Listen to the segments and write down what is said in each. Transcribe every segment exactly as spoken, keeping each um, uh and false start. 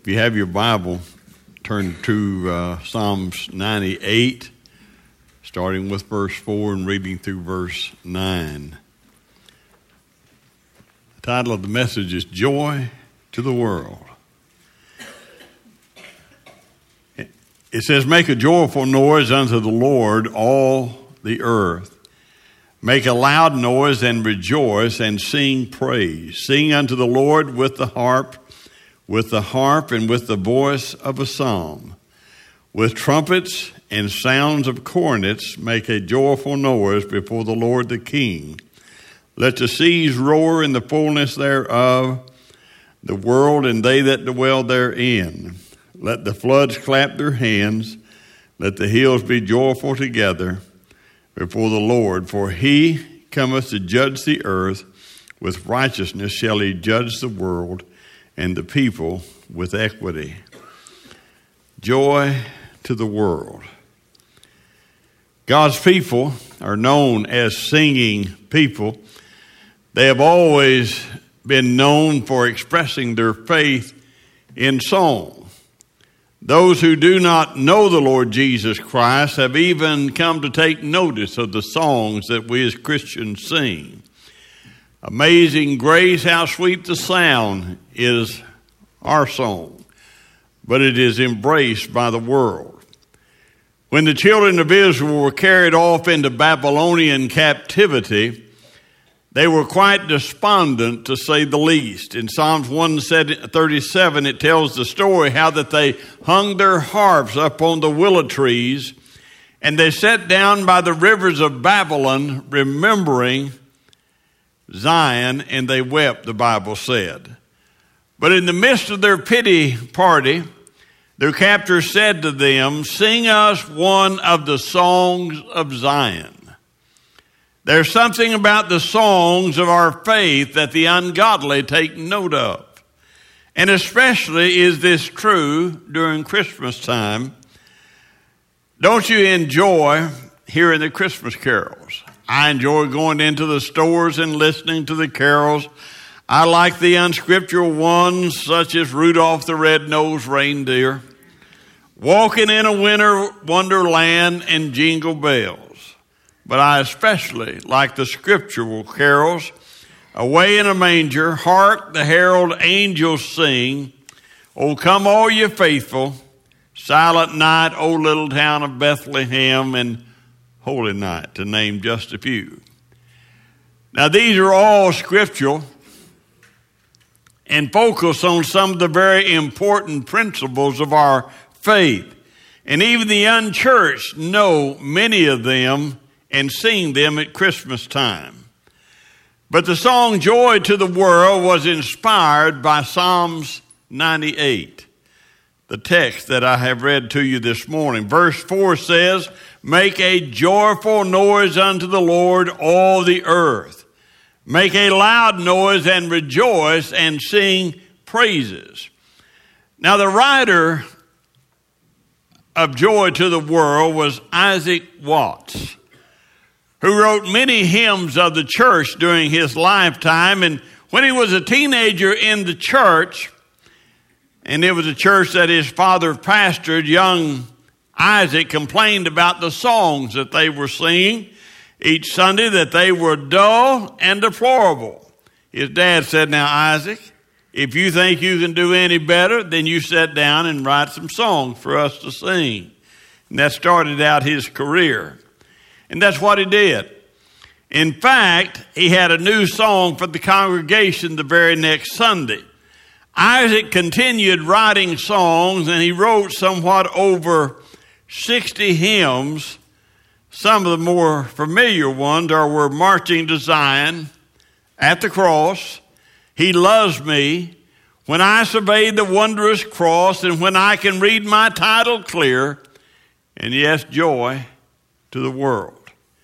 If you have your Bible, turn to uh, Psalms ninety-eight, starting with verse four and reading through verse nine. The title of the message is Joy to the World. It says, "Make a joyful noise unto the Lord, all the earth. Make a loud noise and rejoice and sing praise. Sing unto the Lord with the harp, with the harp and with the voice of a psalm. With trumpets and sounds of cornets, make a joyful noise before the Lord the King. Let the seas roar in the fullness thereof, the world and they that dwell therein. Let the floods clap their hands. Let the hills be joyful together before the Lord. For he cometh to judge the earth. With righteousness shall he judge the world, and the people with equity." Joy to the world. God's people are known as singing people. They have always been known for expressing their faith in song. Those who do not know the Lord Jesus Christ have even come to take notice of the songs that we as Christians sing. "Amazing Grace, how sweet the sound," is our song, but it is embraced by the world. When the children of Israel were carried off into Babylonian captivity, they were quite despondent, to say the least. In Psalms one thirty-seven, it tells the story how that they hung their harps up on the willow trees, and they sat down by the rivers of Babylon, remembering Zion, and they wept, the Bible said. But in the midst of their pity party, their captors said to them, "Sing us one of the songs of Zion." There's something about the songs of our faith that the ungodly take note of. And especially is this true during Christmas time. Don't you enjoy hearing the Christmas carols? I enjoy going into the stores and listening to the carols. I like the unscriptural ones, such as Rudolph the Red-Nosed Reindeer, Walking in a Winter Wonderland, and Jingle Bells. But I especially like the scriptural carols, Away in a Manger, Hark the Herald Angels Sing, O Come All Ye Faithful, Silent Night, O Little Town of Bethlehem, and Holy Night, to name just a few. Now, these are all scriptural and focus on some of the very important principles of our faith. And even the unchurched know many of them and sing them at Christmas time. But the song Joy to the World was inspired by Psalms ninety-eight, the text that I have read to you this morning. Verse four says, "Make a joyful noise unto the Lord, all the earth. Make a loud noise and rejoice and sing praises." Now, the writer of Joy to the World was Isaac Watts, who wrote many hymns of the church during his lifetime. And when he was a teenager in the church, and it was a church that his father pastored, young Isaac complained about the songs that they were singing each Sunday, that they were dull and deplorable. His dad said, "Now, Isaac, if you think you can do any better, then you sit down and write some songs for us to sing." And that started out his career. And that's what he did. In fact, he had a new song for the congregation the very next Sunday. Isaac continued writing songs, and he wrote somewhat over sixty hymns. Some of the more familiar ones are "We're Marching to Zion," "At the Cross," "He Loves Me," "When I Survey the Wondrous Cross," and "When I Can Read My Title Clear," and yes, "Joy to the World."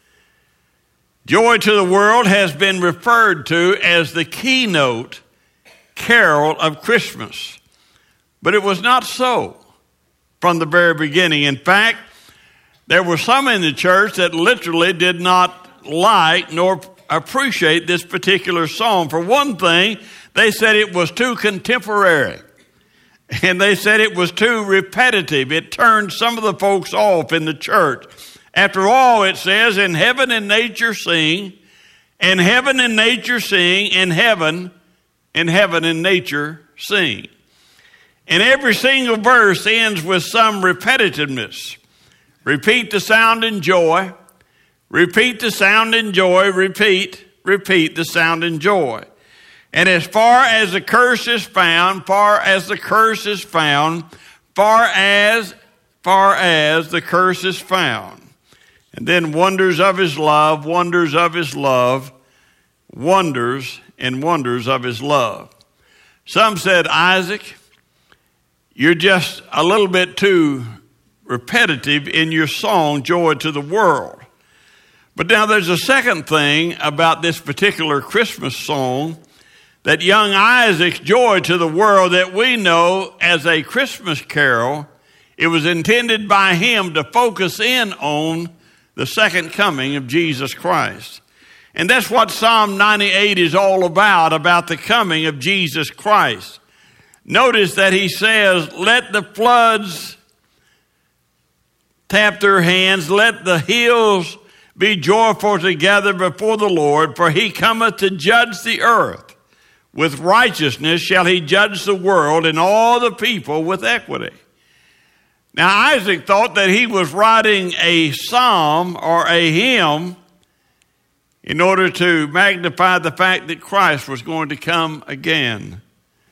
Joy to the World has been referred to as the keynote carol of Christmas. But it was not so from the very beginning. In fact, there were some in the church that literally did not like nor appreciate this particular song. For one thing, they said it was too contemporary. And they said it was too repetitive. It turned some of the folks off in the church. After all, it says, in heaven and nature sing, and heaven and nature sing, and heaven and heaven and nature sing. And every single verse ends with some repetitiveness. Repeat the sound and joy. Repeat the sound and joy. Repeat, repeat the sound and joy. And as far as the curse is found, far as the curse is found, far as, far as the curse is found. And then wonders of his love, wonders of his love, wonders and wonders of his love. Some said, Isaac, you're just a little bit too repetitive in your song, Joy to the World. But now there's a second thing about this particular Christmas song, that young Isaac's Joy to the World that we know as a Christmas carol. It was intended by him to focus in on the second coming of Jesus Christ. And that's what Psalm ninety-eight is all about, about the coming of Jesus Christ. Notice that he says, let the floods tap their hands, let the hills be joyful together before the Lord, for he cometh to judge the earth. With righteousness shall he judge the world, and all the people with equity. Now Isaac thought that he was writing a psalm or a hymn in order to magnify the fact that Christ was going to come again.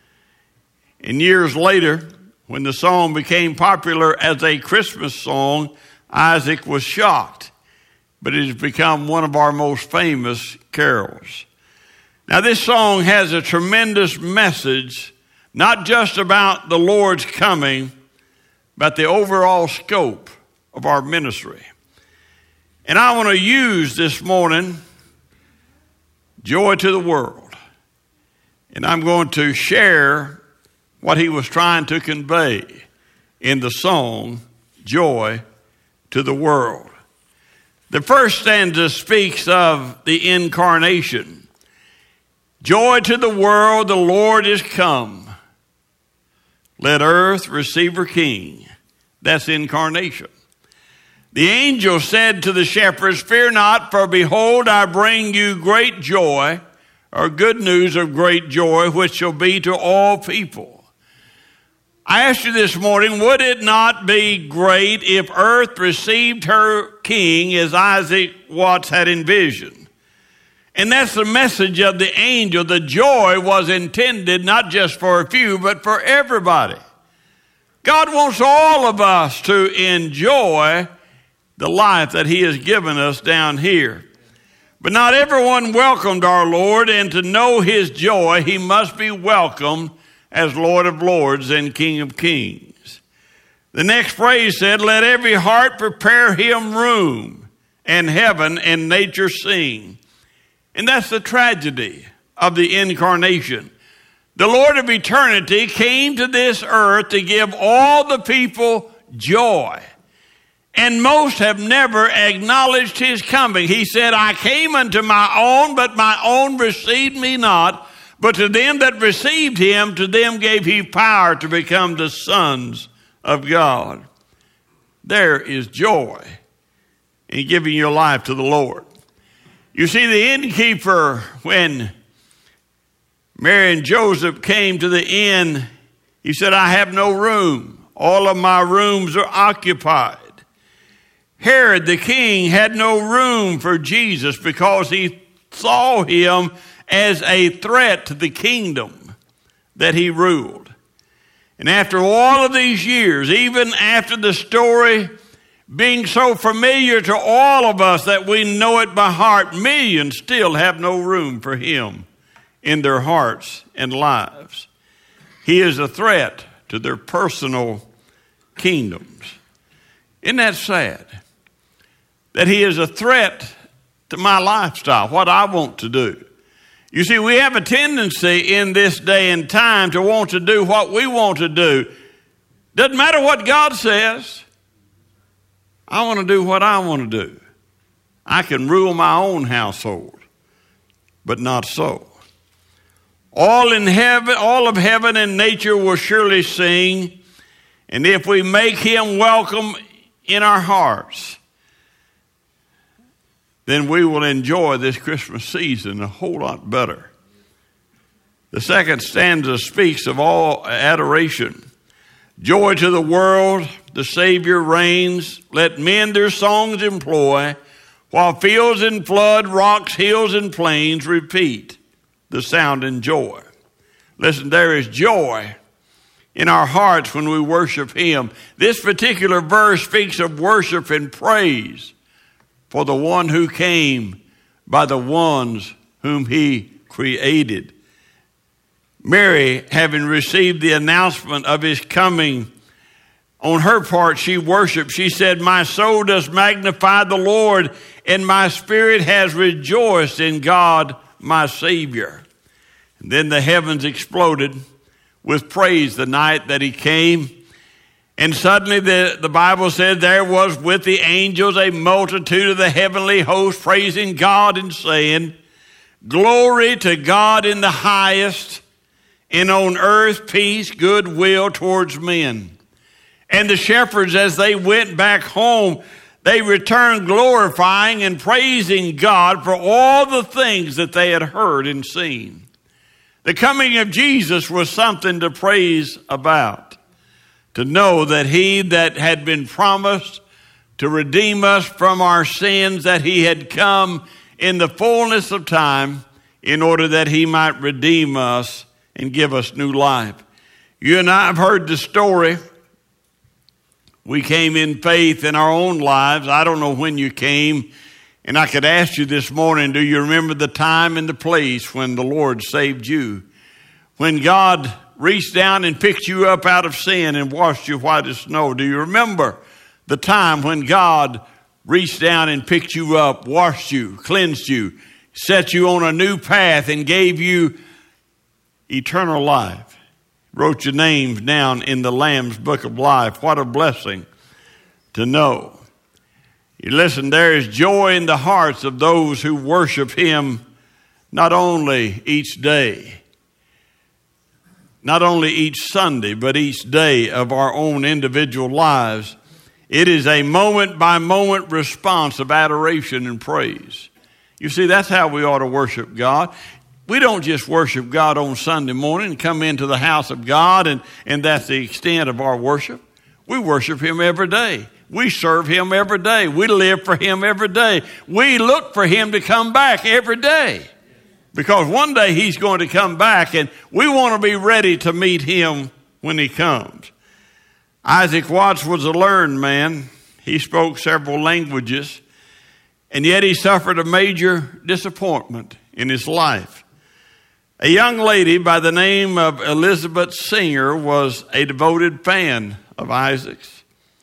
And years later, when the song became popular as a Christmas song, Isaac was shocked. But it has become one of our most famous carols. Now, this song has a tremendous message, not just about the Lord's coming, but the overall scope of our ministry. And I want to use this morning Joy to the World. And I'm going to share what he was trying to convey in the song, Joy to the World. The first stanza speaks of the incarnation. Joy to the world, the Lord is come. Let earth receive her King. That's incarnation. The angel said to the shepherds, fear not, for behold, I bring you great joy, or good news of great joy, which shall be to all people. I asked you this morning, would it not be great if earth received her King as Isaac Watts had envisioned? And that's the message of the angel. The joy was intended not just for a few, but for everybody. God wants all of us to enjoy the life that he has given us down here. But not everyone welcomed our Lord, and to know his joy, he must be welcomed as Lord of Lords and King of Kings. The next phrase said, let every heart prepare him room, and heaven and nature sing. And that's the tragedy of the incarnation. The Lord of eternity came to this earth to give all the people joy. And most have never acknowledged his coming. He said, I came unto my own, but my own received me not. But to them that received him, to them gave he power to become the sons of God. There is joy in giving your life to the Lord. You see, the innkeeper, when Mary and Joseph came to the inn, he said, I have no room. All of my rooms are occupied. Herod the king had no room for Jesus because he saw him as a threat to the kingdom that he ruled. And after all of these years, even after the story being so familiar to all of us that we know it by heart, millions still have no room for him in their hearts and lives. He is a threat to their personal kingdoms. Isn't that sad? That he is a threat to my lifestyle, what I want to do. You see, we have a tendency in this day and time to want to do what we want to do. Doesn't matter what God says. I want to do what I want to do. I can rule my own household, but not so. All in heaven, all of heaven and nature will surely sing. And if we make him welcome in our hearts, then we will enjoy this Christmas season a whole lot better. The second stanza speaks of all adoration. Joy to the world, the Savior reigns. Let men their songs employ, while fields and flood, rocks, hills, and plains repeat the sound and joy. Listen, there is joy in our hearts when we worship him. This particular verse speaks of worship and praise for the one who came by the ones whom he created. Mary, having received the announcement of his coming, on her part she worshiped. She said, my soul does magnify the Lord, and my spirit has rejoiced in God my Savior. And then the heavens exploded with praise the night that he came. And suddenly the, the Bible said there was with the angels a multitude of the heavenly host praising God and saying, glory to God in the highest, and on earth peace, goodwill towards men. And the shepherds, as they went back home, they returned glorifying and praising God for all the things that they had heard and seen. The coming of Jesus was something to praise about, to know that he that had been promised to redeem us from our sins, that he had come in the fullness of time in order that he might redeem us and give us new life. You and I have heard the story. We came in faith in our own lives. I don't know when you came, and I could ask you this morning, do you remember the time and the place when the Lord saved you? When God reached down and picked you up out of sin and washed you white as snow. Do you remember the time when God reached down and picked you up, washed you, cleansed you, set you on a new path, and gave you eternal life? Wrote your names down in the Lamb's book of life. What a blessing to know. You listen, there is joy in the hearts of those who worship him, not only each day, not only each Sunday, but each day of our own individual lives. It is a moment by moment response of adoration and praise. You see, that's how we ought to worship God. We don't just worship God on Sunday morning and come into the house of God and, and that's the extent of our worship. We worship him every day. We serve him every day. We live for him every day. We look for him to come back every day, because one day he's going to come back, and we want to be ready to meet him when he comes. Isaac Watts was a learned man. He spoke several languages, and yet he suffered a major disappointment in his life. A young lady by the name of Elizabeth Singer was a devoted fan of Isaac's.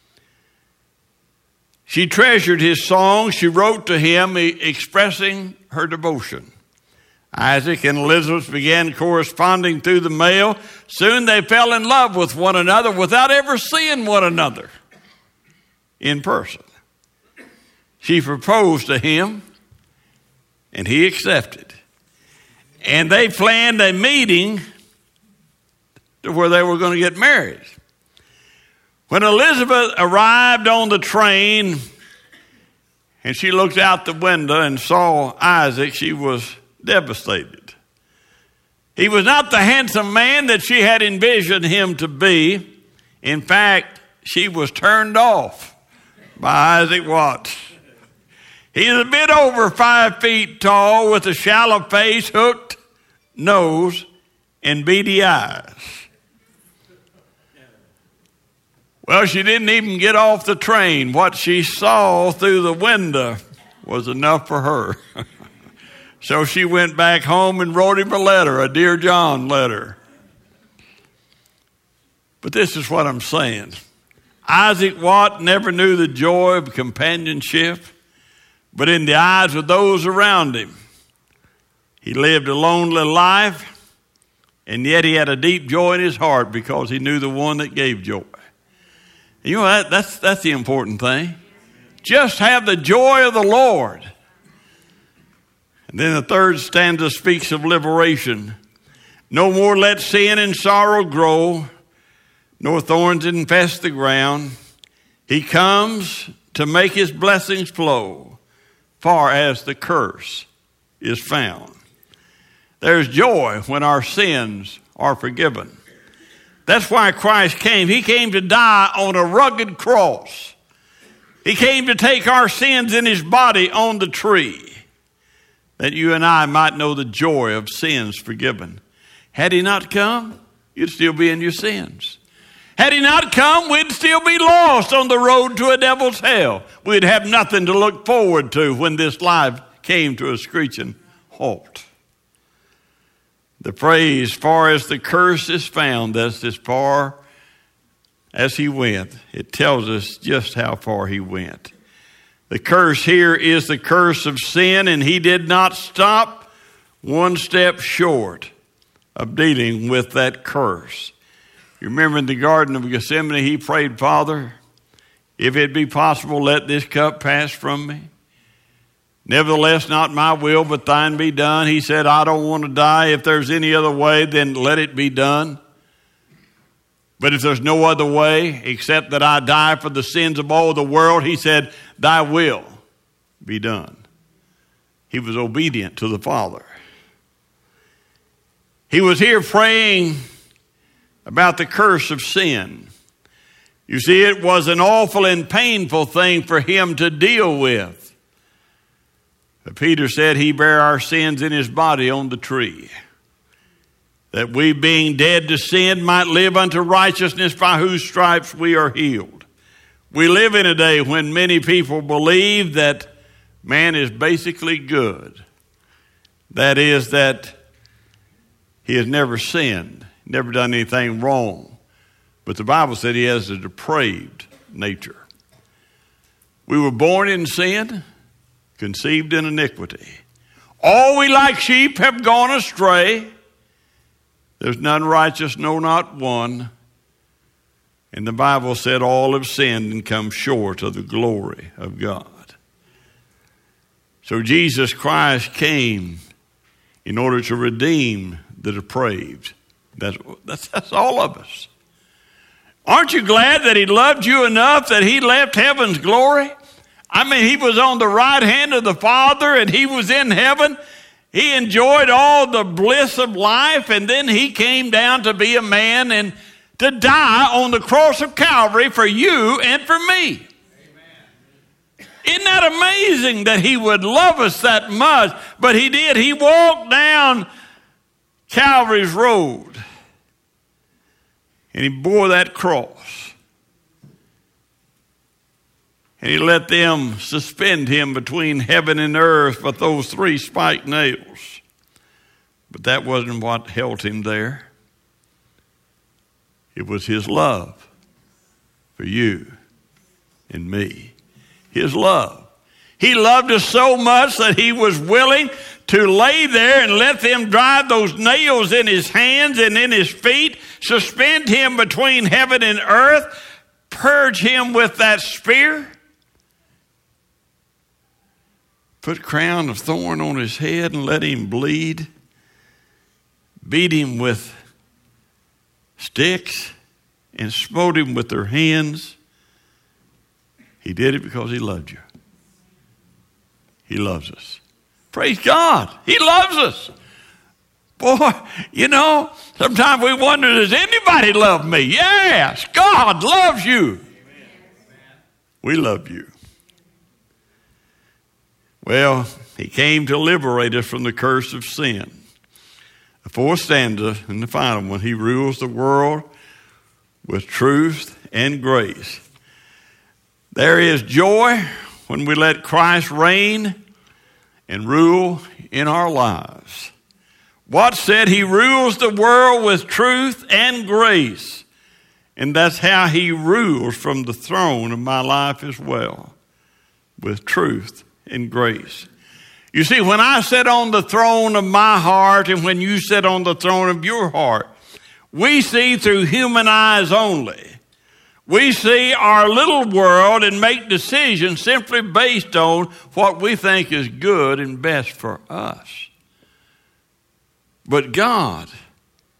She treasured his songs. She wrote to him expressing her devotion. Isaac and Elizabeth began corresponding through the mail. Soon they fell in love with one another without ever seeing one another in person. She proposed to him, and he accepted. And they planned a meeting to where they were going to get married. When Elizabeth arrived on the train and she looked out the window and saw Isaac, she was devastated. He was not the handsome man that she had envisioned him to be. In fact, she was turned off by Isaac Watts. He is a bit over five feet tall with a shallow face, hooked nose, and beady eyes. Well, she didn't even get off the train. What she saw through the window was enough for her. So she went back home and wrote him a letter, a Dear John letter. But this is what I'm saying. Isaac Watt never knew the joy of companionship, but in the eyes of those around him, he lived a lonely life, and yet he had a deep joy in his heart because he knew the one that gave joy. You know, that, that's, that's the important thing. Just have the joy of the Lord. And then the third stanza speaks of liberation. No more let sin and sorrow grow, nor thorns infest the ground. He comes to make his blessings flow, far as the curse is found. There's joy when our sins are forgiven. That's why Christ came. He came to die on a rugged cross. He came to take our sins in his body on the tree, that you and I might know the joy of sins forgiven. Had he not come, you'd still be in your sins. Had he not come, we'd still be lost on the road to a devil's hell. We'd have nothing to look forward to when this life came to a screeching halt. The phrase, far as the curse is found, that's as far as he went. It tells us just how far he went. The curse here is the curse of sin, and he did not stop one step short of dealing with that curse. You remember in the Garden of Gethsemane, he prayed, Father, if it be possible, let this cup pass from me. Nevertheless, not my will, but thine be done. He said, I don't want to die. If there's any other way, then let it be done. But if there's no other way except that I die for the sins of all the world, he said, thy will be done. He was obedient to the Father. He was here praying about the curse of sin. You see, it was an awful and painful thing for him to deal with. But Peter said he bare our sins in his body on the tree, that we being dead to sin might live unto righteousness, by whose stripes we are healed. We live in a day when many people believe that man is basically good. That is, that he has never sinned, never done anything wrong. But the Bible said he has a depraved nature. We were born in sin, conceived in iniquity. All we like sheep have gone astray. There's none righteous, no, not one. And the Bible said all have sinned and come short of the glory of God. So Jesus Christ came in order to redeem the depraved. That's, that's, that's all of us. Aren't you glad that he loved you enough that he left heaven's glory? I mean, he was on the right hand of the Father and he was in heaven. He enjoyed all the bliss of life, and then he came down to be a man and to die on the cross of Calvary for you and for me. Amen. Isn't that amazing that he would love us that much? But he did. He walked down Calvary's road and he bore that cross. And he let them suspend him between heaven and earth with those three spiked nails. But that wasn't what held him there. It was his love for you and me. His love. He loved us so much that he was willing to lay there and let them drive those nails in his hands and in his feet, suspend him between heaven and earth, purge him with that spear, put a crown of thorn on his head and let him bleed, beat him with sticks and smote him with their hands. He did it because he loved you. He loves us. Praise God. He loves us. Boy, you know, sometimes we wonder, does anybody love me? Yes, God loves you. Amen. We love you. Well, he came to liberate us from the curse of sin. The fourth stanza and the final one, he rules the world with truth and grace. There is joy when we let Christ reign and rule in our lives. Watt said he rules the world with truth and grace. And that's how he rules from the throne of my life as well, with truth and grace. You see, when I sit on the throne of my heart and when you sit on the throne of your heart, we see through human eyes only. We see our little world and make decisions simply based on what we think is good and best for us. But God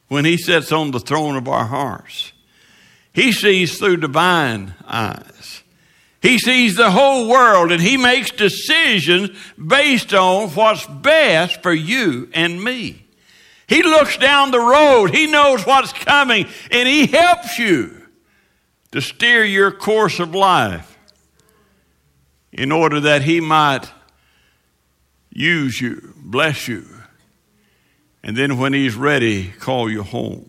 when he sits on the throne of our hearts. He sees through divine eyes. He sees the whole world, and he makes decisions based on what's best for you and me. He looks down the road. He knows what's coming, and he helps you to steer your course of life in order that he might use you, bless you, and then when he's ready, call you home.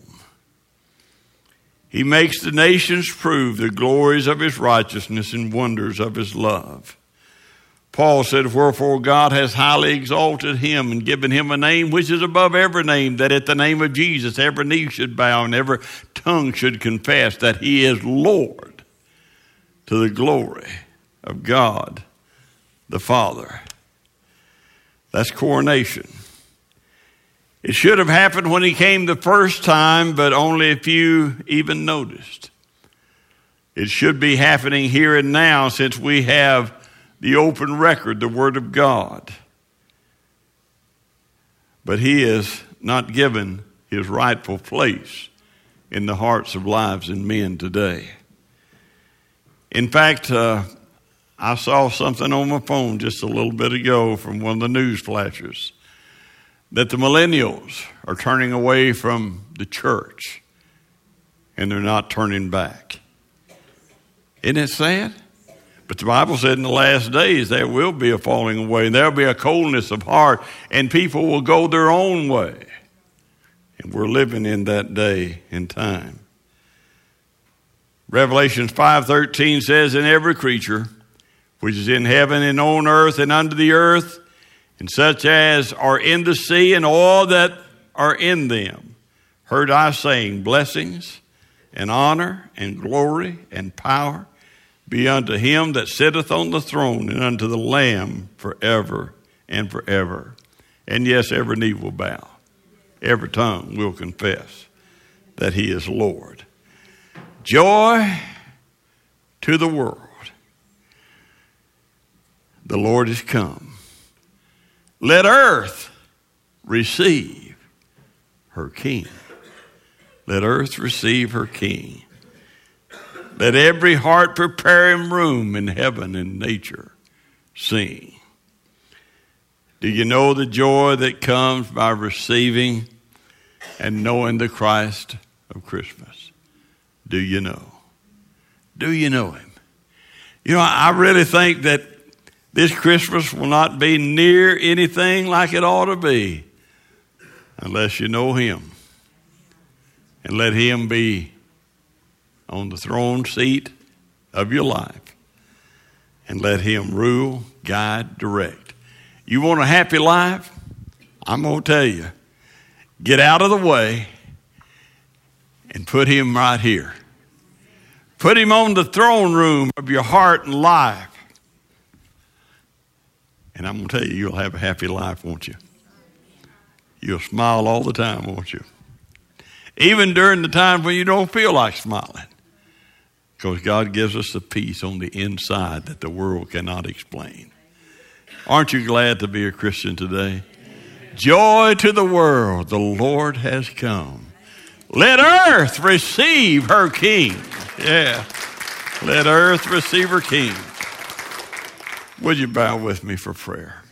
He makes the nations prove the glories of his righteousness and wonders of his love. Paul said, wherefore God has highly exalted him and given him a name which is above every name, that at the name of Jesus every knee should bow and every tongue should confess that he is Lord, to the glory of God the Father. That's coronation. It should have happened when he came the first time, but only a few even noticed. It should be happening here and now, since we have the open record, the Word of God. But he is not given his rightful place in the hearts of lives and men today. In fact, uh, I saw something on my phone just a little bit ago from one of the news flashes, that the millennials are turning away from the church and they're not turning back. Isn't it sad? But the Bible said in the last days there will be a falling away. There will be a coldness of heart, and people will go their own way. And we're living in that day and time. Revelation five thirteen says, and every creature which is in heaven and on earth and under the earth, and such as are in the sea and all that are in them, heard I saying, blessings and honor and glory and power be unto him that sitteth on the throne and unto the Lamb forever and forever. And yes, every knee will bow. Every tongue will confess that he is Lord. Joy to the world. The Lord is come. Let earth receive her King. Let earth receive her King. Let every heart prepare him room in heaven and nature sing. Do you know the joy that comes by receiving and knowing the Christ of Christmas? Do you know? Do you know him? You know, I really think that this Christmas will not be near anything like it ought to be unless you know him and let him be on the throne seat of your life and let him rule, guide, direct. You want a happy life? I'm going to tell you, get out of the way and put him right here. Put him on the throne room of your heart and life. And I'm going to tell you, you'll have a happy life, won't you? You'll smile all the time, won't you? Even during the time when you don't feel like smiling. Because God gives us a peace on the inside that the world cannot explain. Aren't you glad to be a Christian today? Joy to the world, the Lord has come. Let earth receive her King. Yeah. Let earth receive her King. Would you bow with me for prayer?